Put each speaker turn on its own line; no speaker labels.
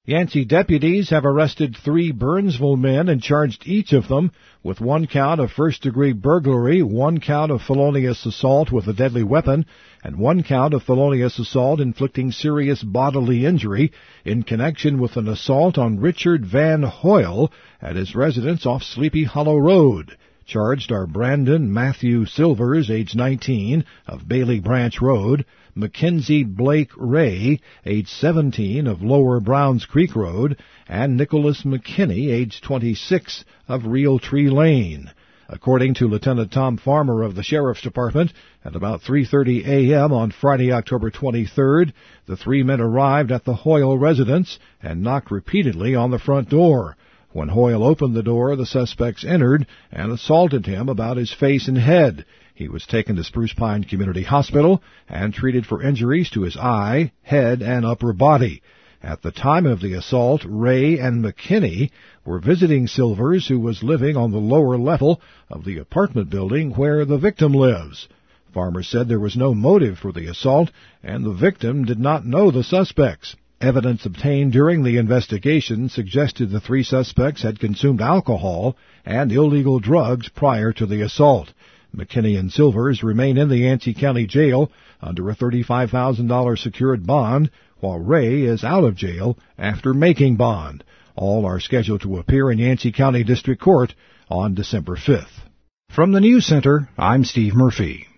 Yancey deputies have arrested 3 Burnsville men and charged each of them with 1 count of first-degree burglary, 1 count of felonious assault with a deadly weapon, and 1 count of felonious assault inflicting serious bodily injury in connection with an assault on Richard Van Hoyle at his residence off Sleepy Hollow Road. Charged are Brandon Matthew Silvers, age 19, of Bailey Branch Road, Mackenzie Blake Ray, age 17, of Lower Browns Creek Road, and Nicholas McKinney, age 26, of Realtree Lane. According to Lieutenant Tom Farmer of the Sheriff's Department, at about 3:30 a.m. on Friday, October 23rd, the 3 men arrived at the Hoyle residence and knocked repeatedly on the front door. When Hoyle opened the door, the suspects entered and assaulted him about his face and head. He was taken to Spruce Pine Community Hospital and treated for injuries to his eye, head, and upper body. At the time of the assault, Ray and McKinney were visiting Silvers, who was living on the lower level of the apartment building where the victim lives. Farmer said there was no motive for the assault, and the victim did not know the suspects. Evidence obtained during the investigation suggested the 3 suspects had consumed alcohol and illegal drugs prior to the assault. McKinney and Silvers remain in the Yancey County Jail under a $35,000 secured bond, while Ray is out of jail after making bond. All are scheduled to appear in Yancey County District Court on December 5th. From the News Center, I'm Steve Murphy.